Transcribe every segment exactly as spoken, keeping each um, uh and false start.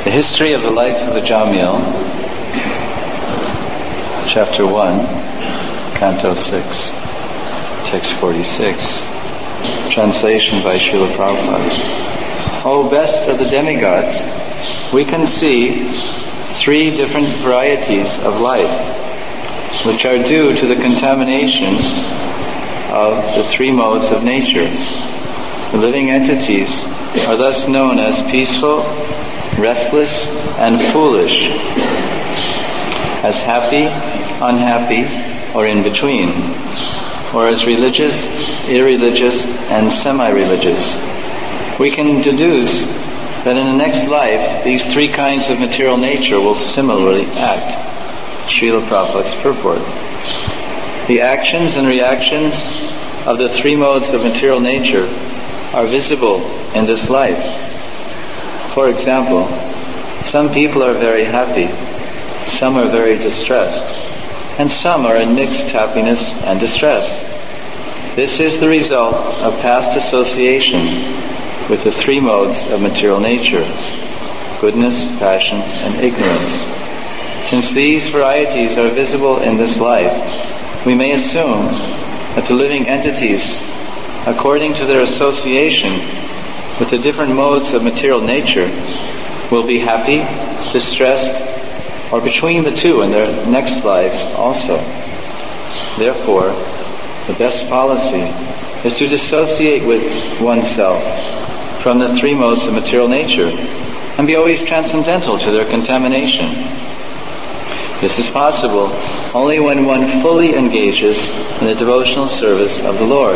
The History of the Life of the Jamyal, Chapter one, Canto six, Text forty-six, translation by Srila Prabhupada. O best of the demigods, we can see three different varieties of life, which are due to the contamination of the three modes of nature. The living entities are thus known as peaceful, restless, and foolish, as happy, unhappy, or in between, or as religious, irreligious, and semi-religious. We can deduce that in the next life, these three kinds of material nature will similarly act. Srila Prabhupada's purport. The actions and reactions of the three modes of material nature are visible in this life. For example, some people are very happy, some are very distressed, and some are in mixed happiness and distress. This is the result of past association with the three modes of material nature: goodness, passion, and ignorance. Since these varieties are visible in this life, we may assume that the living entities, according to their association with the different modes of material nature, will be happy, distressed, or between the two in their next lives also. Therefore, the best policy is to dissociate with oneself from the three modes of material nature and be always transcendental to their contamination. This is possible only when one fully engages in the devotional service of the Lord.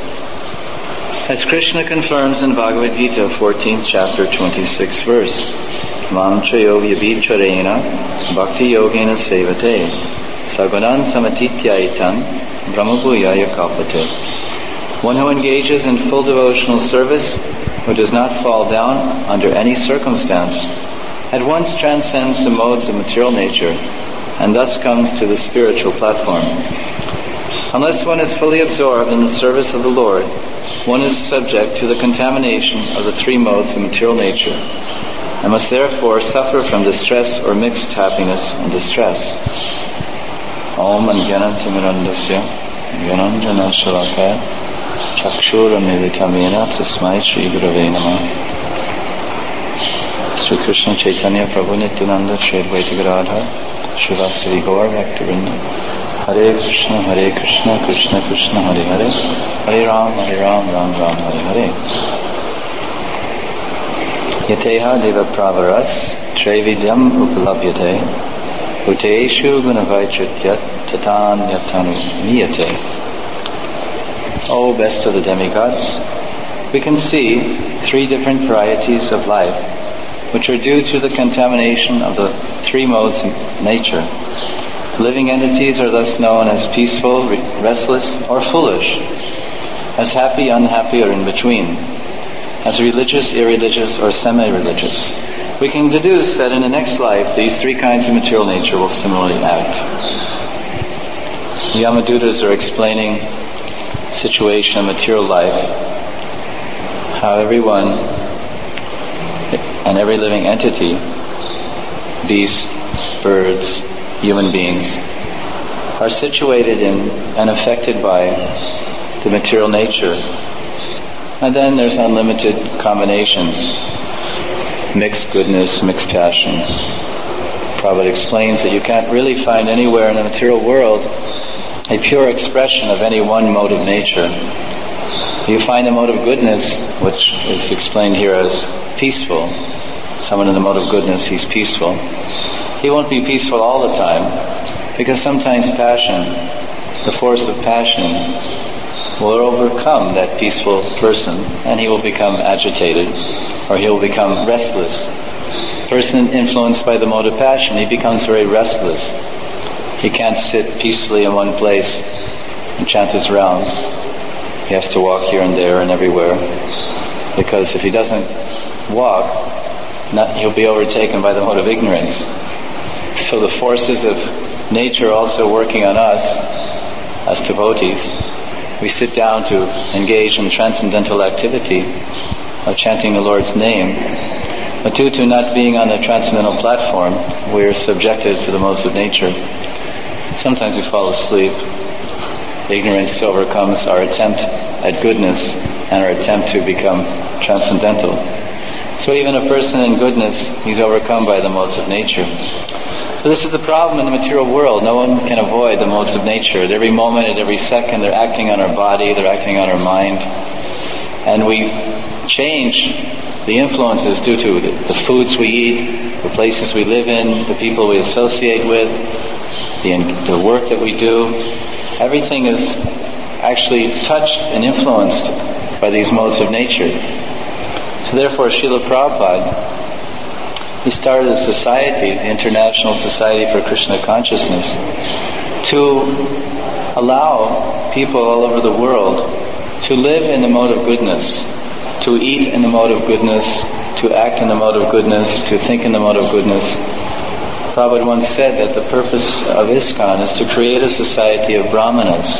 As Krishna confirms in Bhagavad Gita, fourteenth chapter, twenty-sixth verse, Mam chayo vyabhicharena bhakti yogena sevate sagunan samatityaitam brahmabhuyaya kalpate. One who engages in full devotional service, who does not fall down under any circumstance, at once transcends the modes of material nature and thus comes to the spiritual platform. Unless one is fully absorbed in the service of the Lord, one is subject to the contamination of the three modes of material nature and must therefore suffer from distress or mixed happiness and distress. Om Anjanatimurandasya Gyananjana Shalakaya Chakshura Militamena Tasmai Shri Gurave Namah. Sri Krishna Chaitanya Prabhu Nityananda Shri Advaita Gadadhar Srivasari Gaur Bhaktivinoda. Hare Krishna, Hare Krishna, Krishna Krishna, Hare Hare, Hare Ram, Hare Ram, Ram Ram, Hare Hare. Yateha deva pravaras trevidyam upalabhyate uteshu gunavaichityat tatan yatanu niyate. O best of the demigods, we can see three different varieties of life which are due to the contamination of the three modes of nature. Living entities are thus known as peaceful, restless, or foolish, as happy, unhappy, or in between, as religious, irreligious, or semi-religious. We can deduce that in the next life, these three kinds of material nature will similarly act. The Yamadutas are explaining the situation of material life, how everyone and every living entity, beasts, birds, human beings, are situated in and affected by the material nature. And then there's unlimited combinations, mixed goodness, mixed passion. Prabhupada explains that you can't really find anywhere in the material world a pure expression of any one mode of nature. You find the mode of goodness, which is explained here as peaceful. Someone in the mode of goodness, he's peaceful. He won't be peaceful all the time, because sometimes passion, the force of passion, will overcome that peaceful person, and he will become agitated, or he will become restless. Person influenced by the mode of passion, he becomes very restless. He can't sit peacefully in one place and chant his rounds. He has to walk here and there and everywhere, because if he doesn't walk, not, he'll be overtaken by the mode of ignorance. So the forces of nature also working on us as devotees. We sit down to engage in transcendental activity of chanting the Lord's name. But due to not being on the transcendental platform, we're subjected to the modes of nature. Sometimes we fall asleep. Ignorance overcomes our attempt at goodness and our attempt to become transcendental. So even a person in goodness, he's overcome by the modes of nature. So this is the problem in the material world. No one can avoid the modes of nature. At every moment, at every second, they're acting on our body, they're acting on our mind. And we change the influences due to the, the foods we eat, the places we live in, the people we associate with, the, the work that we do. Everything is actually touched and influenced by these modes of nature. So therefore, Srila Prabhupada, he started a society, the International Society for Krishna Consciousness, to allow people all over the world to live in the mode of goodness, to eat in the mode of goodness, to act in the mode of goodness, to think in the mode of goodness. Prabhupada once said that the purpose of ISKCON is to create a society of Brahmanas,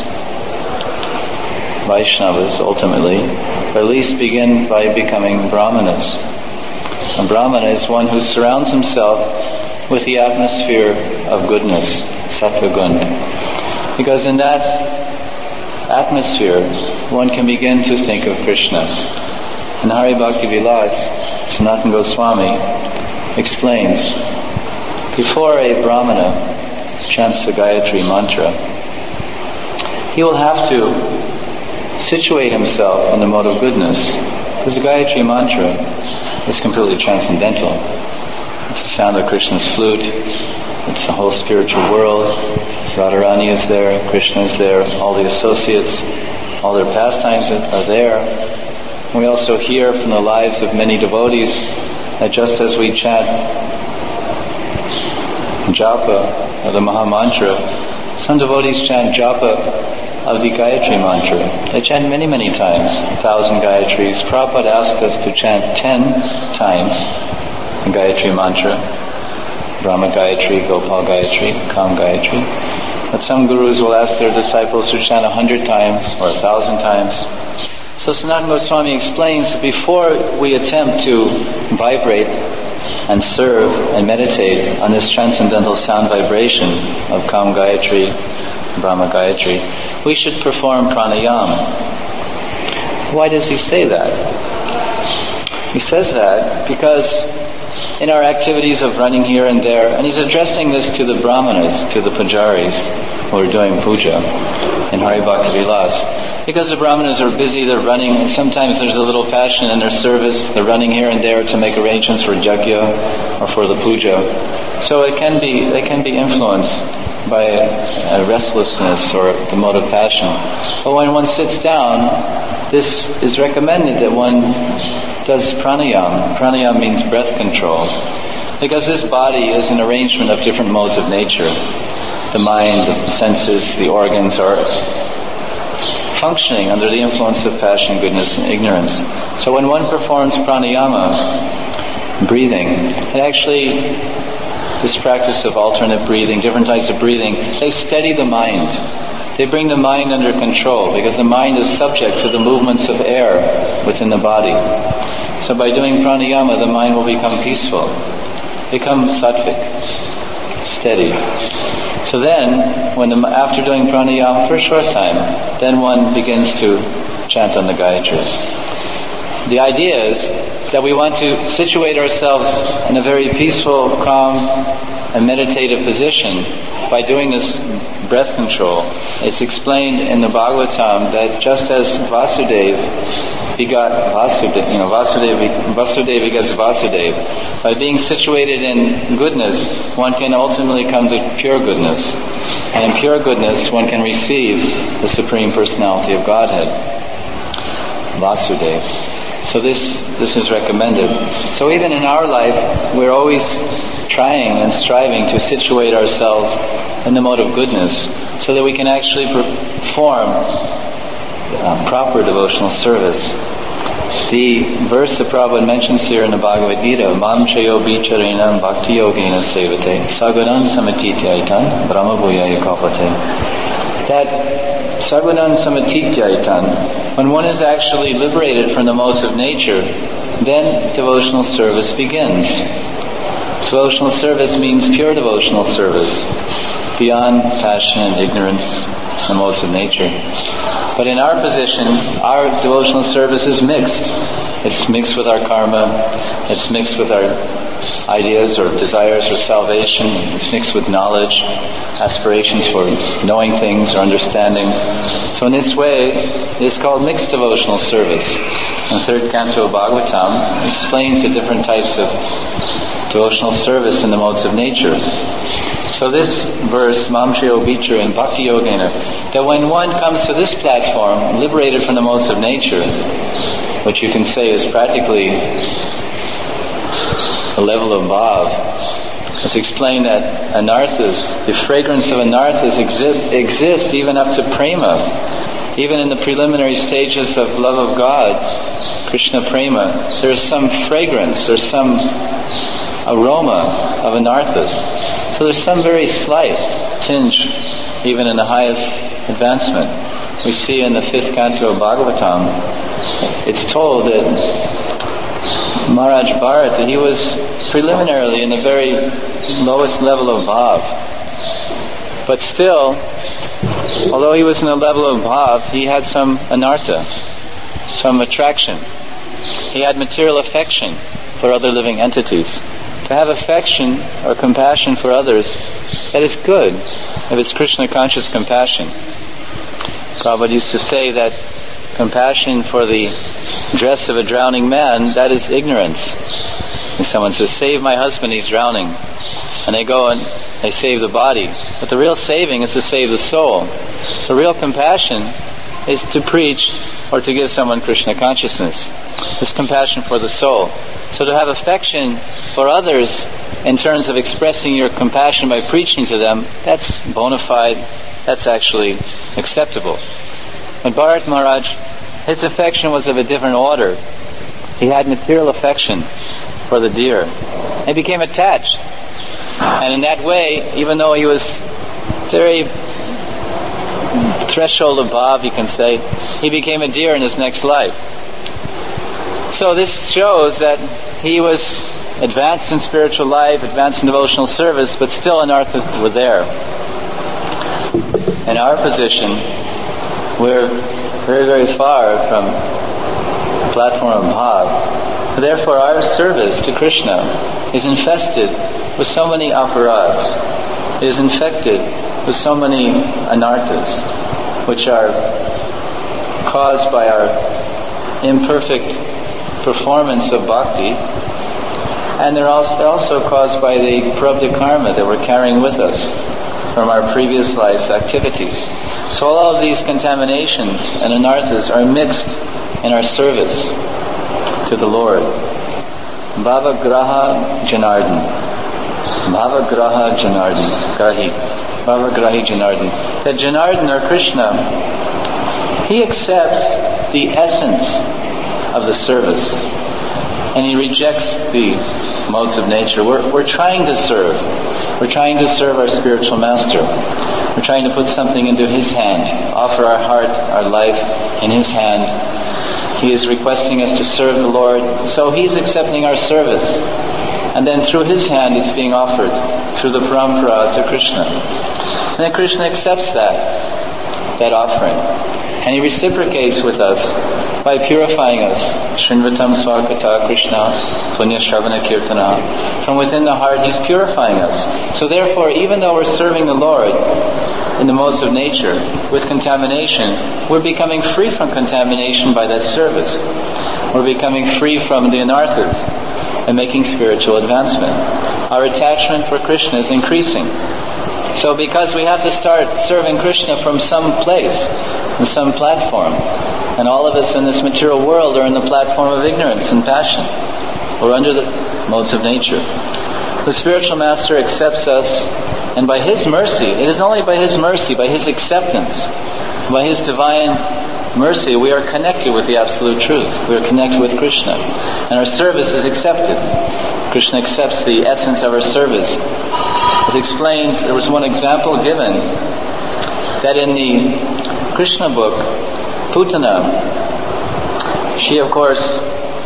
Vaishnavas ultimately, or at least begin by becoming Brahmanas. A Brahmana is one who surrounds himself with the atmosphere of goodness, Sattva Gun. Because in that atmosphere, one can begin to think of Krishna. And Hari Bhakti Vilas, Sanatana Goswami, explains, before a Brahmana chants the Gayatri mantra, he will have to situate himself in the mode of goodness. Because the Gayatri mantra is completely transcendental. It's the sound of Krishna's flute. It's the whole spiritual world. Radharani is there, Krishna is there, all the associates, all their pastimes are there. We also hear from the lives of many devotees that just as we chant japa of the Maha Mantra, some devotees chant japa of the Gayatri Mantra. They chant many, many times, a thousand Gayatris. Prabhupada asked us to chant ten times the Gayatri Mantra. Brahma Gayatri, Gopal Gayatri, Kam Gayatri. But some gurus will ask their disciples to chant a hundred times or a thousand times. So Sanatana Goswami explains that before we attempt to vibrate and serve and meditate on this transcendental sound vibration of Kam Gayatri, Brahma Gayatri, we should perform pranayama. Why does he say that? He says that because in our activities of running here and there, and he's addressing this to the brahmanas, to the pujaris who are doing puja in Hari Bhakti Vilas. Because the brahmanas are busy, they're running, and sometimes there's a little passion in their service, they're running here and there to make arrangements for yajna or for the puja. So it can be, they can be influenced by a, a restlessness or the mode of passion. But when one sits down, this is recommended that one does pranayama. Pranayama means breath control. Because this body is an arrangement of different modes of nature. The mind, the senses, the organs are functioning under the influence of passion, goodness, and ignorance. So when one performs pranayama, breathing, it actually, this practice of alternate breathing, different types of breathing, they steady the mind. They bring the mind under control because the mind is subject to the movements of air within the body. So by doing pranayama, the mind will become peaceful, become sattvic, steady. So then, when the, after doing pranayama for a short time, then one begins to chant on the Gayatri. The idea is that we want to situate ourselves in a very peaceful, calm, and meditative position by doing this breath control. It's explained in the Bhagavatam that just as Vasudeva begot Vasudeva, you know, Vasudeva, Vasudeva begets Vasudeva. By being situated in goodness, one can ultimately come to pure goodness. And in pure goodness, one can receive the Supreme Personality of Godhead, Vasudeva. So this this is recommended. So even in our life, we're always trying and striving to situate ourselves in the mode of goodness so that we can actually perform uh, proper devotional service. The verse that Prabhupada mentions here in the Bhagavad Gita, Mam chayo bicharenam bhakti yogena sevate sagunan samatityaitan brahma bhuyaya kapate. That sagunan samatityaitan, when one is actually liberated from the modes of nature, then devotional service begins. Devotional service means pure devotional service, beyond passion and ignorance and modes of nature. But in our position, our devotional service is mixed. It's mixed with our karma, it's mixed with our ideas or desires for salvation, it's mixed with knowledge, aspirations for knowing things or understanding. So in this way, it is called mixed devotional service. And the third canto of Bhagavatam explains the different types of devotional service in the modes of nature. So this verse, Mamshyo Bichur in Bhakti Yogena, that when one comes to this platform, liberated from the modes of nature, which you can say is practically the level of bhav, it's explained that anarthas, the fragrance of anarthas exi- exists even up to prema. Even in the preliminary stages of love of God, Krishna prema, there is some fragrance, there's some aroma of anarthas. So there's some very slight tinge, even in the highest advancement. We see in the fifth canto of Bhagavatam, it's told that Maharaj Bharat, that he was preliminarily in the very lowest level of bhav. But still, although he was in a level of bhav, he had some anartha, some attraction. He had material affection for other living entities. To have affection or compassion for others, that is good, if it's Krishna conscious compassion. Prabhupada used to say that compassion for the dress of a drowning man, that is ignorance. And someone says, save my husband, he's drowning. And they go and they save the body. But the real saving is to save the soul. So real compassion is to preach or to give someone Krishna consciousness. This compassion for the soul. So to have affection for others in terms of expressing your compassion by preaching to them, that's bona fide, that's actually acceptable. But Bharat Maharaj, his affection was of a different order. He had material affection for the deer. He became attached. And in that way, even though he was very threshold of bhav, you can say, he became a deer in his next life. So this shows that he was advanced in spiritual life, advanced in devotional service, but still anarthas were there. In our position, we're very, very far from the platform of bhav. Therefore, our service to Krishna is infested with so many aparads. It is infected with so many anarthas, which are caused by our imperfect performance of bhakti, and they're also caused by the prarabdha karma that we're carrying with us from our previous life's activities. So all of these contaminations and anarthas are mixed in our service to the Lord. Bhavagraha Janardhan. Bhavagraha Janardhan. Grahi. Bhavagrahi Janardhan. That Janardhan, or Krishna, he accepts the essence of the service, and he rejects the modes of nature. We're, we're trying to serve. We're trying to serve our spiritual master. We're trying to put something into his hand, offer our heart, our life in his hand. He is requesting us to serve the Lord, so he's accepting our service. And then through his hand it's being offered, through the parampara to Krishna. And then Krishna accepts that, that offering. And he reciprocates with us by purifying us. Shrinvatam Swakata Krishna Punya Shravana Kirtana. From within the heart he's purifying us. So therefore, even though we're serving the Lord in the modes of nature with contamination, we're becoming free from contamination by that service. We're becoming free from the anarthas and making spiritual advancement. Our attachment for Krishna is increasing. So because we have to start serving Krishna from some place, in some platform, and all of us in this material world are in the platform of ignorance and passion. We're under the modes of nature. The spiritual master accepts us, and by his mercy, it is only by his mercy, by his acceptance, by his divine mercy, we are connected with the absolute truth. We are connected with Krishna, and our service is accepted. Krishna accepts the essence of our service. As explained, there was one example given that in the Krishna book, Putana, she of course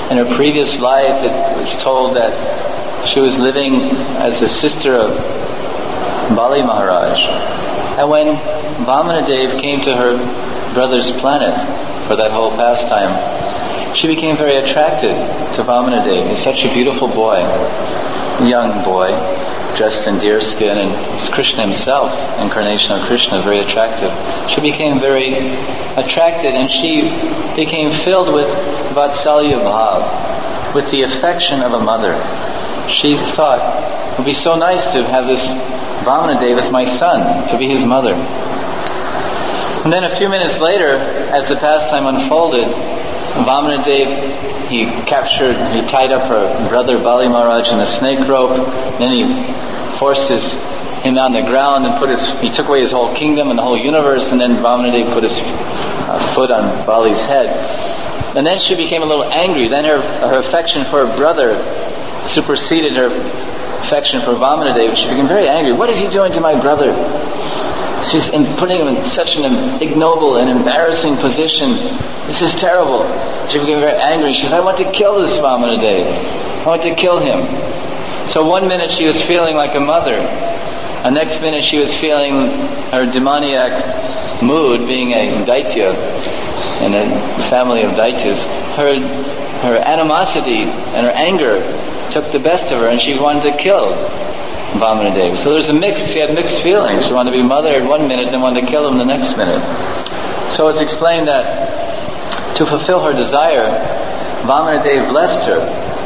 in her previous life, it was told that she was living as a sister of Bali Maharaj. And when Vamanadev came to her brother's planet for that whole pastime, she became very attracted to Vamanadev. He's such a beautiful boy, young boy, dressed in deer skin, and it's Krishna himself, incarnation of Krishna, very attractive. She became very attracted, and she became filled with Vatsalya Bhav, with the affection of a mother. She thought, it would be so nice to have this Vamanadev as my son, to be his mother. And then a few minutes later, as the pastime unfolded, Vamanadev, he captured, he tied up her brother Bali Maharaj in a snake rope, then he forced his, him on the ground and put his, he took away his whole kingdom and the whole universe, and then Vamanadev put his uh, foot on Bali's head. And then she became a little angry. Then her, her affection for her brother superseded her affection for Vamanadev. She became very angry. What is he doing to my brother? She's in, putting him in such an ignoble and embarrassing position. This is terrible. She became very angry. She said, I want to kill this Vamanadev. I want to kill him. So one minute she was feeling like a mother. The next minute she was feeling her demoniac mood, being a Daitya in a family of Daityas. Her, her animosity and her anger took the best of her, and she wanted to kill Vamanadev. So there's a mix, she had mixed feelings. She wanted to be mother at one minute and then wanted to kill him the next minute. So it's explained that to fulfill her desire, Vamanadev blessed her.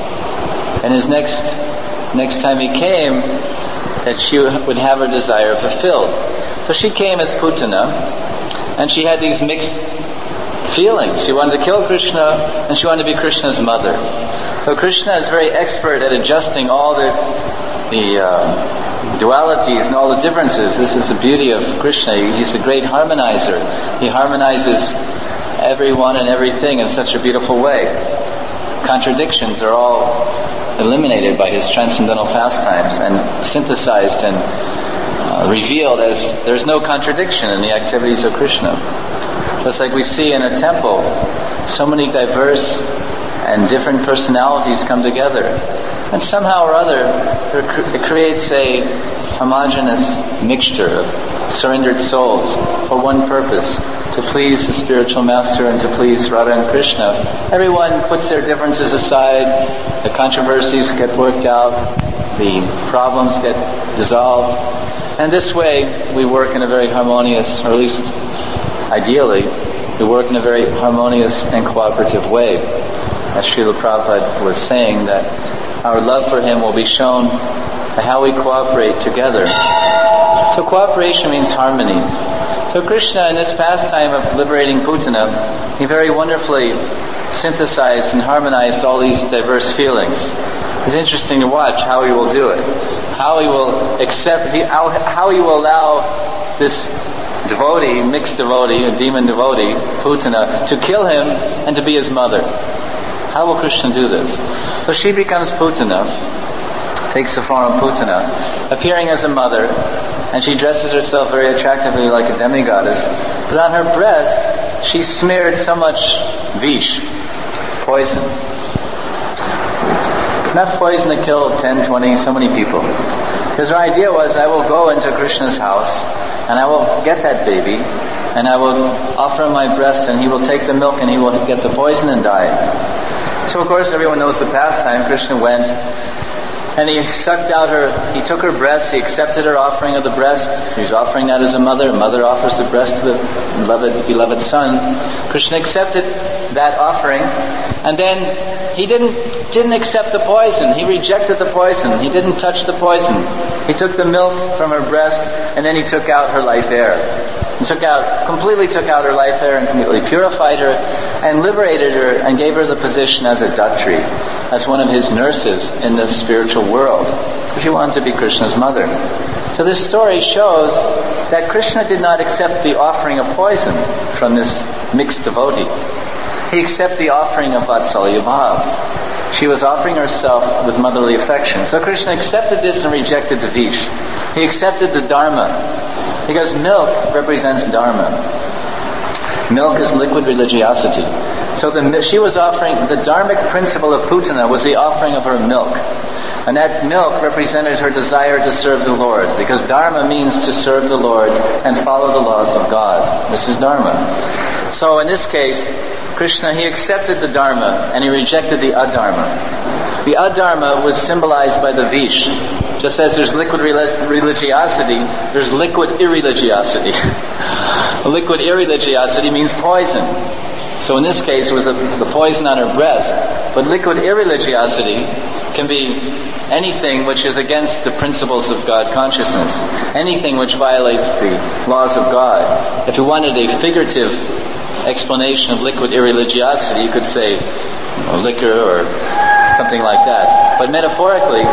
And his next next time he came, that she would have her desire fulfilled. So she came as Putana, and she had these mixed feelings. She wanted to kill Krishna, and she wanted to be Krishna's mother. So Krishna is very expert at adjusting all the the uh, dualities and all the differences. This is the beauty of Krishna. He's the great harmonizer. He harmonizes everyone and everything in such a beautiful way. Contradictions are all eliminated by his transcendental pastimes and synthesized and uh, revealed as there's no contradiction in the activities of Krishna. Just like we see in a temple, so many diverse and different personalities come together. And somehow or other, it creates a homogeneous mixture of surrendered souls for one purpose, to please the spiritual master and to please Radha and Krishna. Everyone puts their differences aside, the controversies get worked out, the problems get dissolved, and this way we work in a very harmonious, or at least ideally, we work in a very harmonious and cooperative way. As Srila Prabhupada was saying, that our love for him will be shown by how we cooperate together. So cooperation means harmony. So Krishna, in this pastime of liberating Putana, he very wonderfully synthesized and harmonized all these diverse feelings. It's interesting to watch how he will do it. How he will accept, how, how he will allow this devotee, mixed devotee, a demon devotee, Putana, to kill him and to be his mother. How will Krishna do this? So she becomes Putana, takes the form of Putana, appearing as a mother, and she dresses herself very attractively like a demigoddess. But on her breast, she smeared so much vish, poison. Enough poison to kill ten, twenty, so many people. Because her idea was, I will go into Krishna's house, and I will get that baby, and I will offer him my breast, and he will take the milk, and he will get the poison and die. So of course everyone knows the pastime. Krishna went and he sucked out her, he took her breast, he accepted her offering of the breast. She's offering that as a mother. A mother offers the breast to the beloved, beloved son. Krishna accepted that offering, and then he didn't didn't accept the poison. He rejected the poison. He didn't touch the poison. He took the milk from her breast, and then he took out her life air. He took out, completely took out her life air and completely purified her and liberated her and gave her the position as a Datri, as one of his nurses in the spiritual world. She wanted to be Krishna's mother. So this story shows that Krishna did not accept the offering of poison from this mixed devotee. He accepted the offering of Vatsalya Bhav. She was offering herself with motherly affection. So Krishna accepted this and rejected the vish. He accepted the dharma, because milk represents dharma. Milk is liquid religiosity. So the, she was offering, the dharmic principle of Putana was the offering of her milk. And that milk represented her desire to serve the Lord, because dharma means to serve the Lord and follow the laws of God. This is dharma. So in this case, Krishna, he accepted the dharma and he rejected the adharma. The adharma was symbolized by the vish. Just as there's liquid religiosity, there's liquid irreligiosity. Liquid irreligiosity means poison. So in this case, it was a, the poison on her breast. But liquid irreligiosity can be anything which is against the principles of God consciousness. Anything which violates the laws of God. If you wanted a figurative explanation of liquid irreligiosity, you could say you know, liquor or something like that. But metaphorically,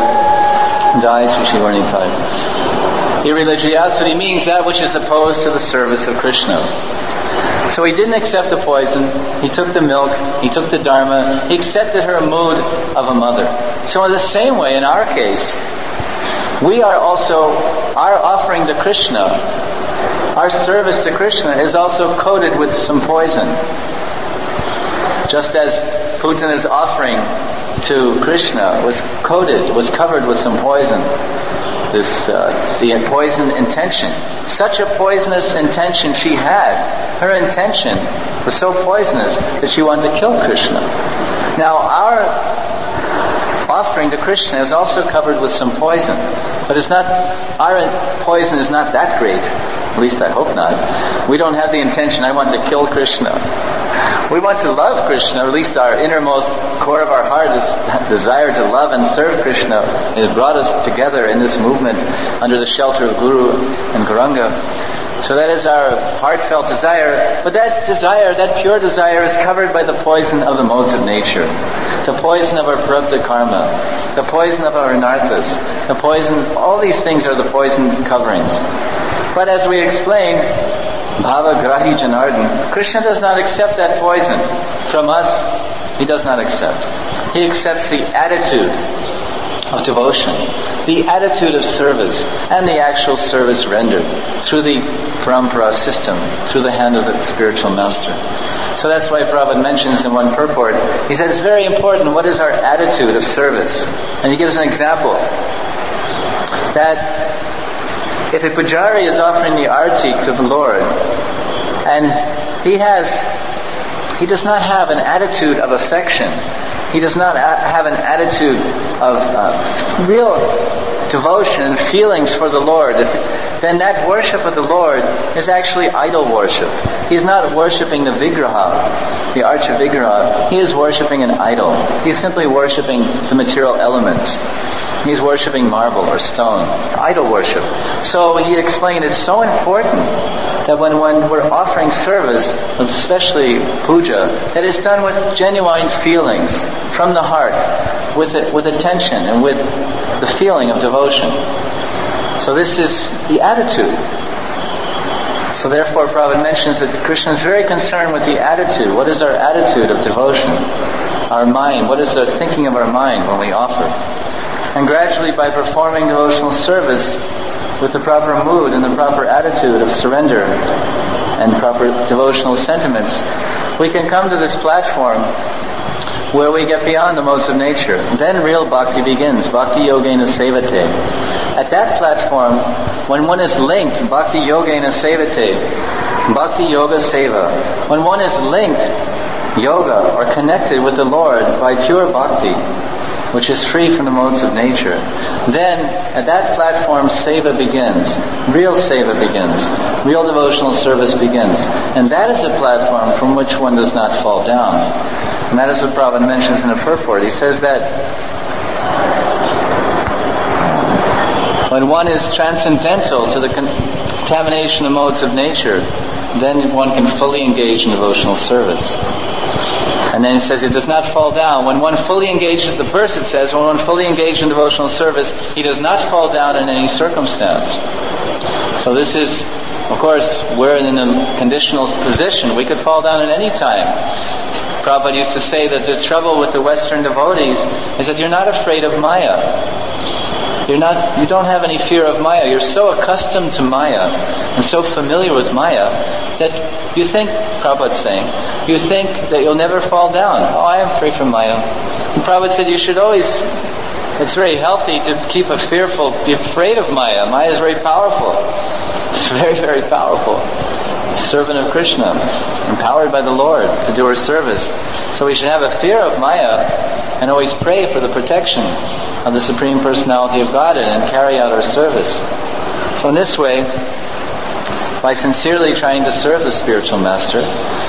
irreligiosity means that which is opposed to the service of Krishna. So he didn't accept the poison, he took the milk, he took the dharma, he accepted her mood of a mother. So in the same way, in our case, we are also, our offering to Krishna, our service to Krishna is also coated with some poison. Just as Putana's offering to Krishna was coated, was covered with some poison. This, uh, the poison intention. Such a poisonous intention she had. Her intention was so poisonous that she wanted to kill Krishna. Now our offering to Krishna is also covered with some poison. But it's not, our poison is not that great. At least I hope not. We don't have the intention, I want to kill Krishna. We want to love Krishna, or at least our innermost core of our heart is desire to love and serve Krishna. It has brought us together in this movement under the shelter of Guru and Gauranga. So that is our heartfelt desire. But that desire, that pure desire, is covered by the poison of the modes of nature. The poison of our prarabdha karma. The poison of our anarthas. The poison, all these things are the poison coverings. But as we explained, Bhava Grahi Janardhan, Krishna does not accept that poison. From us, he does not accept. He accepts the attitude of devotion, the attitude of service, and the actual service rendered through the parampara system, through the hand of the spiritual master. So that's why Prabhupada mentions in one purport, he says it's very important, what is our attitude of service? And he gives an example, that if a pujari is offering the arti to the Lord, and he has, he does not have an attitude of affection, he does not have an attitude of uh, real devotion and feelings for the Lord, if, then that worship of the Lord is actually idol worship. He's not worshipping the vigraha, the archa vigraha. He is worshipping an idol. He's simply worshipping the material elements. He's worshipping marble or stone. Idol worship. So he explained it's so important that when, when we're offering service, especially puja, that it's done with genuine feelings from the heart, with it, with attention and with the feeling of devotion. So this is the attitude. So therefore Prabhupada mentions that Krishna is very concerned with the attitude. What is our attitude of devotion? Our mind. What is the thinking of our mind when we offer? And gradually, by performing devotional service with the proper mood and the proper attitude of surrender and proper devotional sentiments, we can come to this platform where we get beyond the modes of nature. Then real bhakti begins, bhakti yogena sevate. At that platform, when one is linked, bhakti yogena sevate, bhakti yoga seva, when one is linked, yoga, or connected with the Lord by pure bhakti, which is free from the modes of nature, then at that platform seva begins. Real seva begins. Real devotional service begins. And that is a platform from which one does not fall down. And that is what Prabhupada mentions in a purport. He says that when one is transcendental to the contamination of modes of nature, then one can fully engage in devotional service. And then it says it does not fall down. When one fully engages, the verse it says, when one fully engaged in devotional service, he does not fall down in any circumstance. So this is, of course, we're in a conditional position. We could fall down at any time. Prabhupada used to say that the trouble with the Western devotees is that you're not afraid of Maya. You're not, you don't have any fear of Maya. You're so accustomed to Maya and so familiar with Maya that you think, Prabhupada's saying, you think that you'll never fall down. Oh, I am free from Maya. And Prabhupada said you should always, it's very healthy to keep a fearful, be afraid of Maya. Maya is very powerful. Very, very powerful. Servant of Krishna, empowered by the Lord to do her service. So we should have a fear of Maya and always pray for the protection of the Supreme Personality of Godhead and carry out our service. So in this way, by sincerely trying to serve the spiritual master,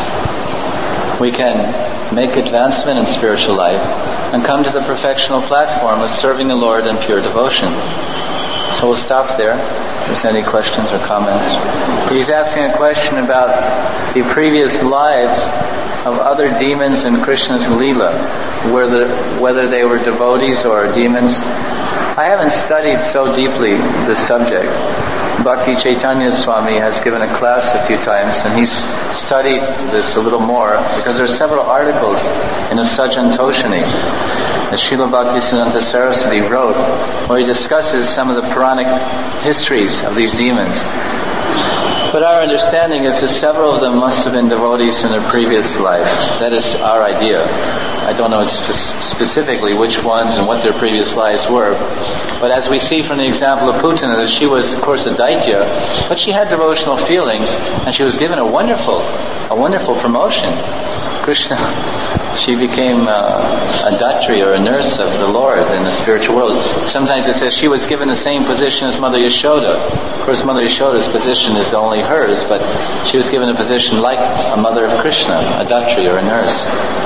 we can make advancement in spiritual life and come to the perfectional platform of serving the Lord in pure devotion. So we'll stop there. If there's any questions or comments. He's asking a question about the previous lives of other demons in Krishna's Leela, whether, whether they were devotees or demons. I haven't studied so deeply this subject. Bhakti Chaitanya Swami has given a class a few times, and he's studied this a little more, because there are several articles in a Sajan Toshini that Srila Bhaktisiddhanta Saraswati wrote, where he discusses some of the Puranic histories of these demons. But our understanding is that several of them must have been devotees in their previous life. That is our idea. I don't know spe- specifically which ones and what their previous lives were. But as we see from the example of Putana, that she was, of course, a Daitya, but she had devotional feelings, and she was given a wonderful, a wonderful promotion. Krishna, she became uh, a Datri, or a nurse of the Lord in the spiritual world. Sometimes it says she was given the same position as Mother Yashoda. Of course, Mother Yashoda's position is only hers, but she was given a position like a mother of Krishna, a Datri, or a nurse.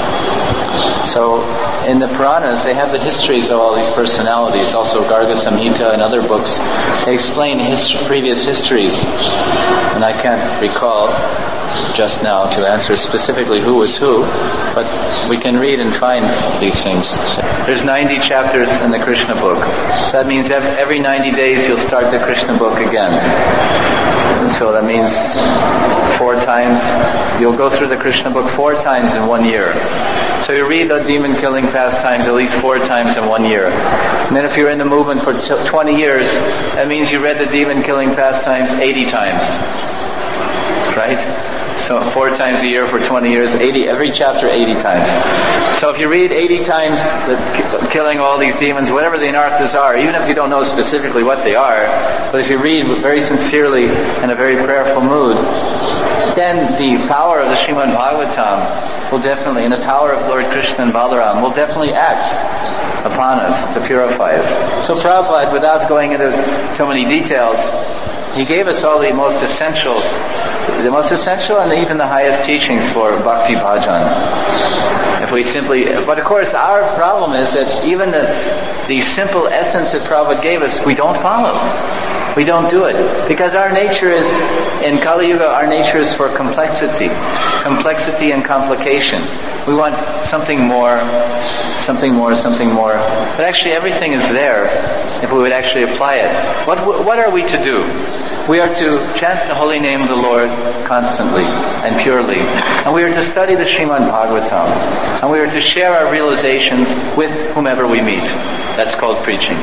So, in the Puranas, they have the histories of all these personalities. Also, Garga Samhita and other books, they explain his previous histories. And I can't recall just now to answer specifically who was who, but we can read and find these things. There's ninety chapters in the Krishna book. So that means every ninety days you'll start the Krishna book again. So that means four times, you'll go through the Krishna book four times in one year. So you read the demon-killing pastimes at least four times in one year. And then if you're in the movement for twenty years, that means you read the demon-killing pastimes eighty times. Right? So four times a year for twenty years, eighty, every chapter eighty times. So if you read eighty times the killing all these demons, whatever the anarthas are, even if you don't know specifically what they are, but if you read very sincerely in a very prayerful mood, then the power of the Srimad Bhagavatam will definitely, and the power of Lord Krishna and Balaram will definitely act upon us to purify us. So Prabhupada, without going into so many details, he gave us all the most essential, the most essential and even the highest teachings for Bhakti Bhajan. If we simply, but of course our problem is that even the, the simple essence that Prabhupada gave us, we don't follow. We don't do it. Because our nature is, in Kali Yuga, our nature is for complexity. Complexity and complication. We want something more, something more, something more. But actually everything is there if we would actually apply it. What, what are we to do? We are to chant the holy name of the Lord constantly and purely. And we are to study the Srimad Bhagavatam. And we are to share our realizations with whomever we meet. That's called preaching.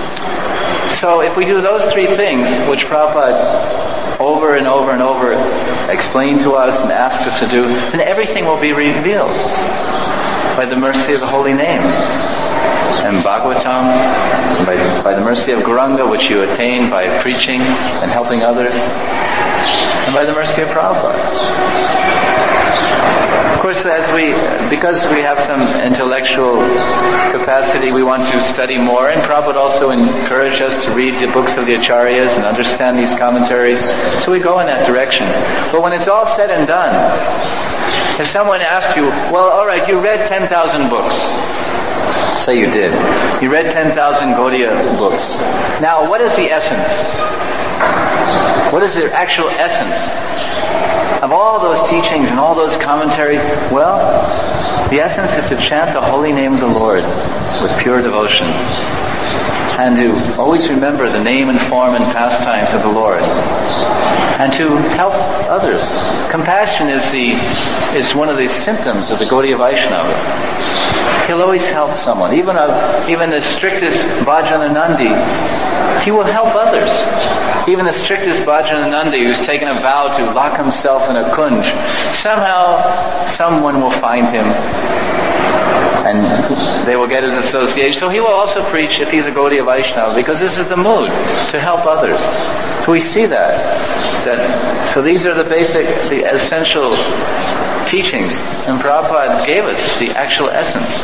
So if we do those three things, which Prabhupada over and over and over explained to us and asked us to do, then everything will be revealed by the mercy of the holy name. And Bhagavatam, by, by the mercy of Gauranga, which you attain by preaching and helping others, and by the mercy of Prabhupada. Of course, as we, because we have some intellectual capacity, we want to study more, and Prabhupada also encouraged us to read the books of the Acharyas and understand these commentaries, so we go in that direction. But when it's all said and done, if someone asked you, well, alright, you read ten thousand books. Say you did. You read ten thousand Gaudiya books. Now, what is the essence? What is the actual essence of all those teachings and all those commentaries? Well, the essence is to chant the holy name of the Lord with pure devotion. and to always remember the name and form and pastimes of the Lord, and to help others. Compassion is the is one of the symptoms of the Gaudiya Vaishnava. He'll always help someone. Even a, even the strictest Bhajananandi, he will help others. Even the strictest Bhajananandi who's taken a vow to lock himself in a kunj, somehow someone will find him and they will get his association. So he will also preach if he's a Gaudiya Vaishnava, because this is the mood, to help others. So we see that. that so these are the basic, the essential teachings, and Prabhupada gave us the actual essence.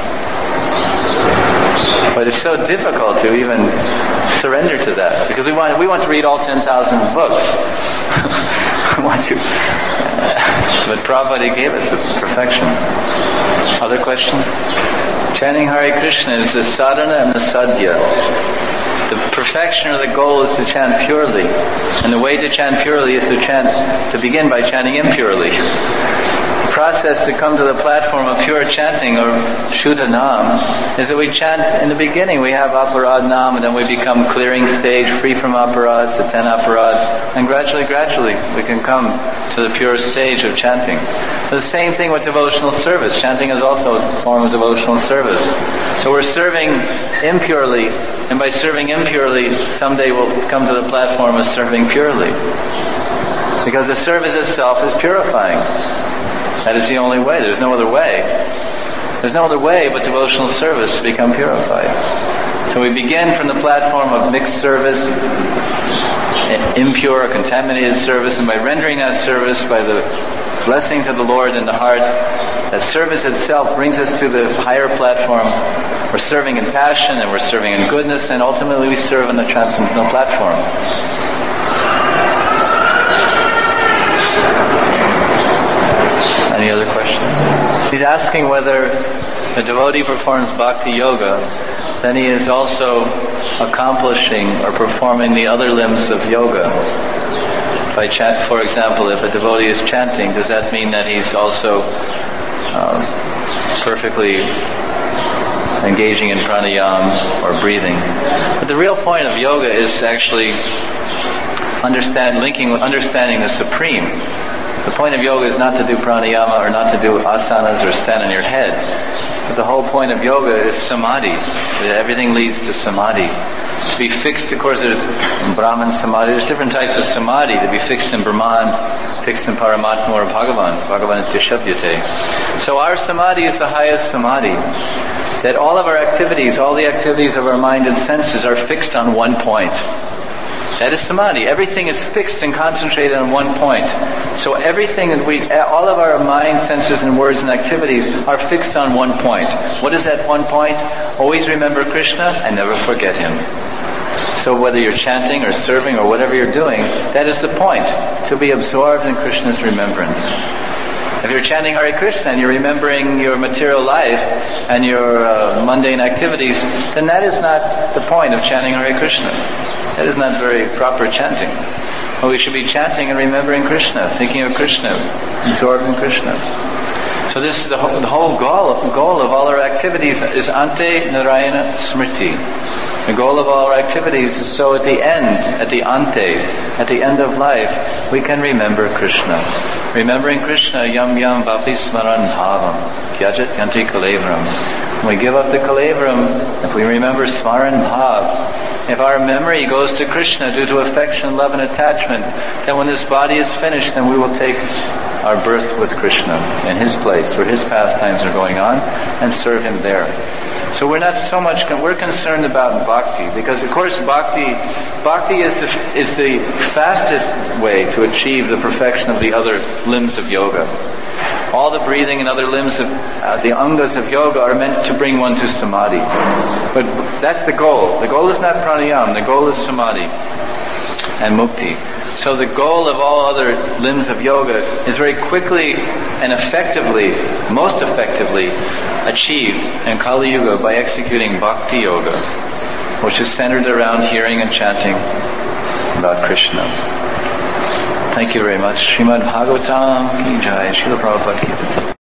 But it's so difficult to even surrender to that, because we want we want to read all ten thousand books. we want to, but Prabhupada gave us a perfection. Other question? Chanting Hare Krishna is the sadhana and the sadhya. The perfection or the goal is to chant purely, and the way to chant purely is to chant to begin by chanting impurely. The process to come to the platform of pure chanting, or Shuddha Nam, is that we chant in the beginning. We have Aparad Nam, and then we become clearing stage, free from Aparads, the ten Aparads, and gradually, gradually, we can come to the pure stage of chanting. The same thing with devotional service. Chanting is also a form of devotional service. So we're serving impurely, and by serving impurely, someday we'll come to the platform of serving purely. Because the service itself is purifying. That is the only way. There's no other way. There's no other way but devotional service to become purified. So we begin from the platform of mixed service, impure, contaminated service, and by rendering that service by the blessings of the Lord in the heart, that service itself brings us to the higher platform. We're serving in passion, and we're serving in goodness, and ultimately we serve on the transcendental platform. Any other questions? He's asking whether a devotee performs bhakti yoga, then he is also accomplishing or performing the other limbs of yoga. By chant, for example, if a devotee is chanting, does that mean that he's also um, perfectly engaging in pranayama or breathing? But the real point of yoga is actually understand, linking, understanding the Supreme. The point of yoga is not to do pranayama or not to do asanas or stand on your head. But the whole point of yoga is samadhi. Everything leads to samadhi. To be fixed, of course, there's Brahman samadhi. There's different types of samadhi. To be fixed in Brahman, fixed in Paramatma or Bhagavan. Bhagavan Tishabhyate. So our samadhi is the highest samadhi. That all of our activities, all the activities of our mind and senses are fixed on one point. That is samadhi. Everything is fixed and concentrated on one point. So everything that we, all of our mind, senses, and words and activities are fixed on one point. What is that one point? Always remember Krishna and never forget Him. So whether you're chanting or serving or whatever you're doing, that is the point, to be absorbed in Krishna's remembrance. If you're chanting Hare Krishna and you're remembering your material life and your uh, mundane activities, then that is not the point of chanting Hare Krishna. That is not very proper chanting. Well, we should be chanting and remembering Krishna, thinking of Krishna, absorbed in Krishna. So this is the whole, the whole goal, goal of all our activities is Ante Narayana Smriti. The goal of all our activities is so at the end, at the Ante, at the end of life, we can remember Krishna. Remembering Krishna, yam yam vapi smaran bhavam, tyajat yanti kalevram. When we give up the kalevram, if we remember smaran bhav, if our memory goes to Krishna due to affection, love, and attachment, then when this body is finished, then we will take our birth with Krishna in His place, where His pastimes are going on, and serve Him there. So we're not so much, we're concerned about bhakti, because of course bhakti, bhakti is the, is the fastest way to achieve the perfection of the other limbs of yoga. All the breathing and other limbs of uh, the angas of yoga are meant to bring one to samadhi. But that's the goal. The goal is not pranayama, the goal is samadhi and mukti. So the goal of all other limbs of yoga is very quickly and effectively, most effectively, achieved in Kali Yuga by executing Bhakti Yoga, which is centered around hearing and chanting about Krishna. Thank you very much. Srimad Bhagavatam ki jai. Srila Prabhupada ki jai.